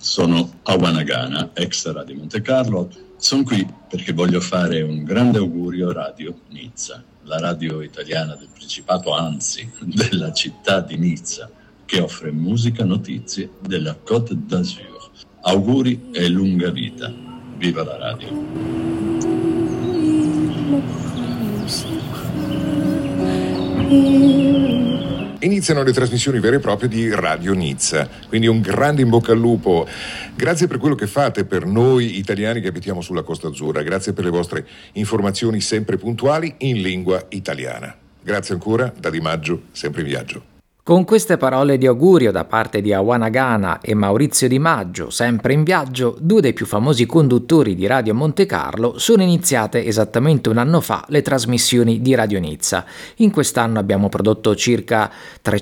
sono a Wanagana, ex Radio Monte Carlo. Sono qui perché voglio fare un grande augurio a Radio Nizza, la radio italiana del Principato, anzi della città di Nizza, che offre musica, notizie della Côte d'Azur. Auguri e lunga vita. Viva la radio! Iniziano le trasmissioni vere e proprie di Radio Nizza, quindi un grande in bocca al lupo. Grazie per quello che fate per noi italiani che abitiamo sulla Costa Azzurra, grazie per le vostre informazioni sempre puntuali in lingua italiana. Grazie ancora, da Di Maggio, sempre in viaggio. Con queste parole di augurio da parte di Wanagana e Maurizio Di Maggio, sempre in viaggio, due dei più famosi conduttori di Radio Monte Carlo, sono iniziate esattamente un anno fa le trasmissioni di Radio Nizza. In quest'anno abbiamo prodotto circa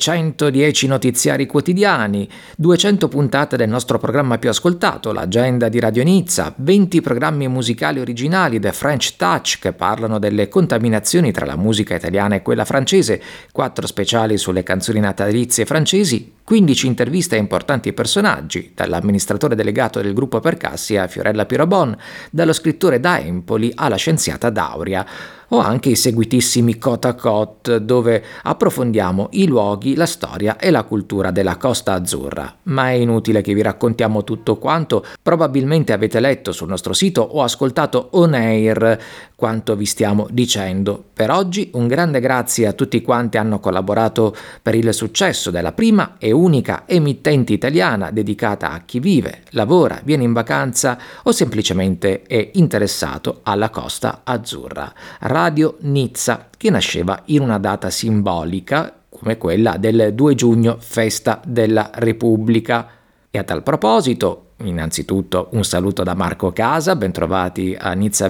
310 notiziari quotidiani, 200 puntate del nostro programma più ascoltato, l'agenda di Radio Nizza, 20 programmi musicali originali, The French Touch, che parlano delle contaminazioni tra la musica italiana e quella francese, 4 speciali sulle canzoni natalizie francesi, 15 interviste a importanti personaggi, dall'amministratore delegato del gruppo Percassi a Fiorella Pirobon, dallo scrittore da Empoli alla scienziata Dauria, o anche i seguitissimi Côte à Côte, dove approfondiamo i luoghi, la storia e la cultura della Costa Azzurra. Ma è inutile che vi raccontiamo tutto quanto, probabilmente avete letto sul nostro sito o ascoltato on air quanto vi stiamo dicendo. Per oggi un grande grazie a tutti quanti hanno collaborato per il successo della prima e unica emittente italiana dedicata a chi vive, lavora, viene in vacanza o semplicemente è interessato alla Costa Azzurra. Radio Nizza, che nasceva in una data simbolica come quella del 2 giugno, festa della Repubblica. E a tal proposito, innanzitutto un saluto da Marco Casa, bentrovati a Nizza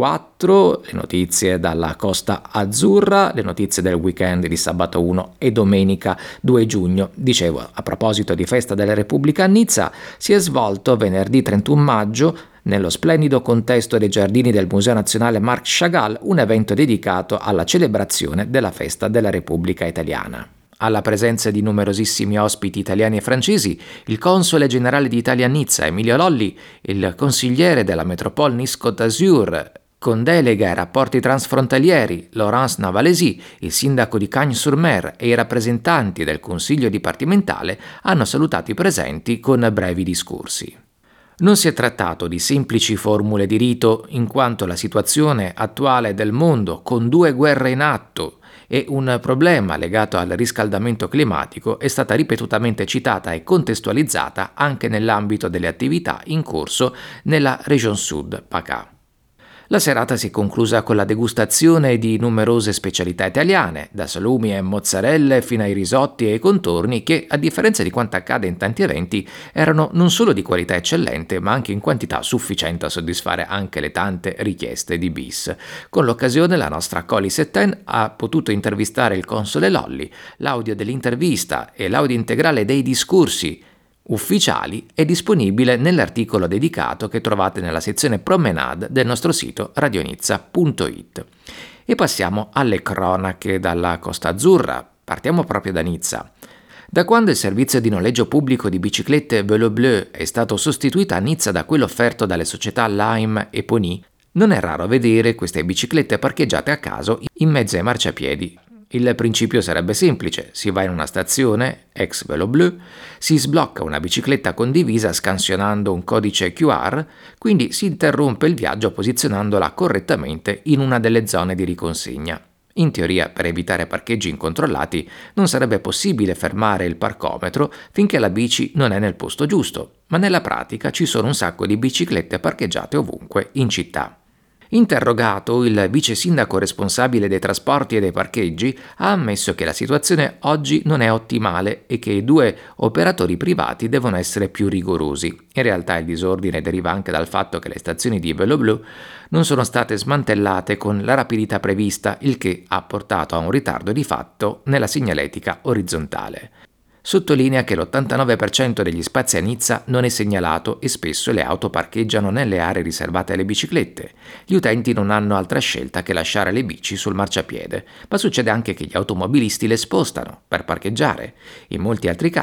24, le notizie dalla Costa Azzurra, le notizie del weekend di sabato 1 e domenica 2 giugno. Dicevo, a proposito di festa della Repubblica a Nizza, si è svolto venerdì 31 maggio nello splendido contesto dei giardini del Museo Nazionale Marc Chagall, un evento dedicato alla celebrazione della festa della Repubblica Italiana. Alla presenza di numerosissimi ospiti italiani e francesi, il console generale d'Italia a Nizza, Emilio Lolli, il consigliere della Métropole Nice-Côte d'Azur, con delega ai rapporti transfrontalieri, Laurence Navalesi, il sindaco di Cagnes-sur-Mer e i rappresentanti del consiglio dipartimentale hanno salutato i presenti con brevi discorsi. Non si è trattato di semplici formule di rito, in quanto la situazione attuale del mondo, con 2 guerre in atto e un problema legato al riscaldamento climatico, è stata ripetutamente citata e contestualizzata anche nell'ambito delle attività in corso nella Région Sud, PACA. La serata si è conclusa con la degustazione di numerose specialità italiane, da salumi e mozzarelle fino ai risotti e ai contorni che, a differenza di quanto accade in tanti eventi, erano non solo di qualità eccellente, ma anche in quantità sufficiente a soddisfare anche le tante richieste di bis. Con l'occasione la nostra Coli Setten ha potuto intervistare il console Lolli. L'audio dell'intervista e l'audio integrale dei discorsi ufficiali è disponibile nell'articolo dedicato che trovate nella sezione Promenade del nostro sito radionizza.it. E passiamo alle cronache dalla Costa Azzurra. Partiamo proprio da Nizza. Da quando il servizio di noleggio pubblico di biciclette Velo Bleu è stato sostituito a Nizza da quello offerto dalle società Lime e Pony, non è raro vedere queste biciclette parcheggiate a caso in mezzo ai marciapiedi. Il principio sarebbe semplice: si va in una stazione, ex Velo Bleu, si sblocca una bicicletta condivisa scansionando un codice QR, quindi si interrompe il viaggio posizionandola correttamente in una delle zone di riconsegna. In teoria, per evitare parcheggi incontrollati, non sarebbe possibile fermare il parcometro finché la bici non è nel posto giusto, ma nella pratica ci sono un sacco di biciclette parcheggiate ovunque in città. Interrogato, il vice sindaco responsabile dei trasporti e dei parcheggi ha ammesso che la situazione oggi non è ottimale e che i 2 operatori privati devono essere più rigorosi. In realtà il disordine deriva anche dal fatto che le stazioni di Velo Bleu non sono state smantellate con la rapidità prevista, il che ha portato a un ritardo di fatto nella segnaletica orizzontale. Sottolinea che l'89% degli spazi a Nizza non è segnalato e spesso le auto parcheggiano nelle aree riservate alle biciclette. Gli utenti non hanno altra scelta che lasciare le bici sul marciapiede, ma succede anche che gli automobilisti le spostano per parcheggiare. In molti altri casi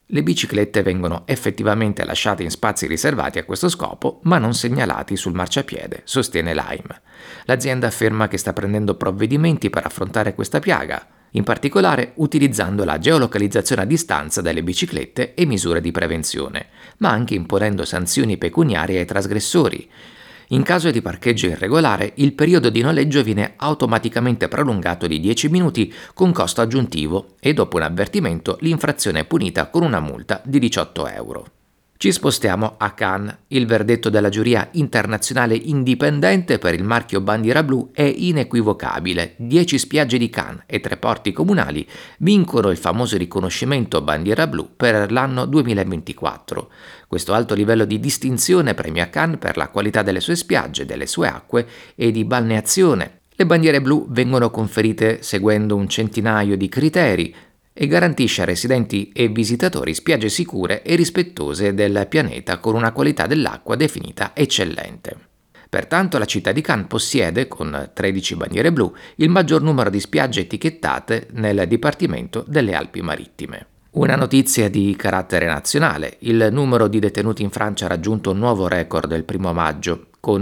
Le biciclette vengono effettivamente lasciate in spazi riservati a questo scopo, ma non segnalati sul marciapiede, sostiene Lime. L'azienda afferma che sta prendendo provvedimenti per affrontare questa piaga, in particolare utilizzando la geolocalizzazione a distanza delle biciclette e misure di prevenzione, ma anche imponendo sanzioni pecuniarie ai trasgressori. In caso di parcheggio irregolare, il periodo di noleggio viene automaticamente prolungato di 10 minuti con costo aggiuntivo e dopo un avvertimento l'infrazione è punita con una multa di 18 euro. Ci spostiamo a Cannes. Il verdetto della giuria internazionale indipendente per il marchio bandiera blu è inequivocabile. 10 spiagge di Cannes e 3 porti comunali vincono il famoso riconoscimento bandiera blu per l'anno 2024. Questo alto livello di distinzione premia Cannes per la qualità delle sue spiagge, delle sue acque e di balneazione. Le bandiere blu vengono conferite seguendo un centinaio di criteri e garantisce a residenti e visitatori spiagge sicure e rispettose del pianeta con una qualità dell'acqua definita eccellente. Pertanto la città di Cannes possiede, con 13 bandiere blu, il maggior numero di spiagge etichettate nel Dipartimento delle Alpi Marittime. Una notizia di carattere nazionale. Il numero di detenuti in Francia ha raggiunto un nuovo record il 1 maggio, con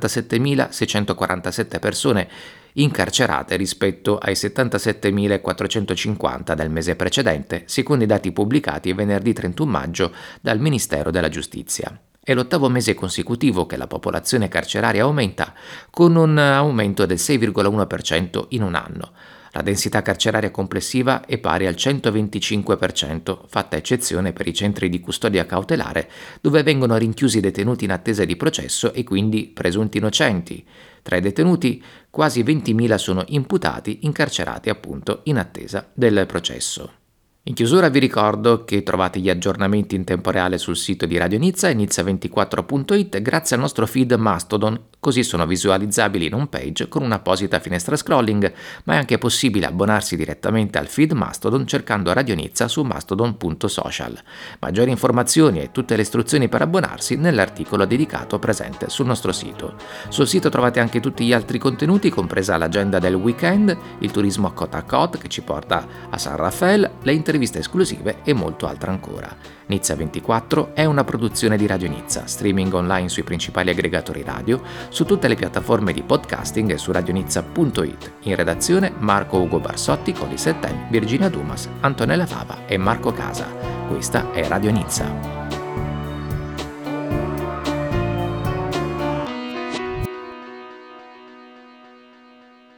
77.647 persone incarcerate rispetto ai 77.450 del mese precedente, secondo i dati pubblicati venerdì 31 maggio dal Ministero della Giustizia. È l'8º mese consecutivo che la popolazione carceraria aumenta, con un aumento del 6,1% in un anno. La densità carceraria complessiva è pari al 125%, fatta eccezione per i centri di custodia cautelare, dove vengono rinchiusi detenuti in attesa di processo e quindi presunti innocenti. Tra i detenuti, quasi 20.000 sono imputati, incarcerati appunto in attesa del processo. In chiusura vi ricordo che trovate gli aggiornamenti in tempo reale sul sito di Radio Nizza e nizza24.it grazie al nostro feed Mastodon, così sono visualizzabili in home page con un'apposita finestra scrolling, ma è anche possibile abbonarsi direttamente al feed Mastodon cercando Radio Nizza su mastodon.social. Maggiori informazioni e tutte le istruzioni per abbonarsi nell'articolo dedicato presente sul nostro sito. Sul sito trovate anche tutti gli altri contenuti, compresa l'agenda del weekend, il turismo a Côte à Côte che ci porta a San Raffaele, le interviste esclusive e molto altro ancora. Nizza 24 è una produzione di Radio Nizza, streaming online sui principali aggregatori radio, su tutte le piattaforme di podcasting e su radionizza.it. In redazione Marco Ugo Barsotti, Coli Setten, Virginia Dumas, Antonella Fava e Marco Casa. Questa è Radio Nizza.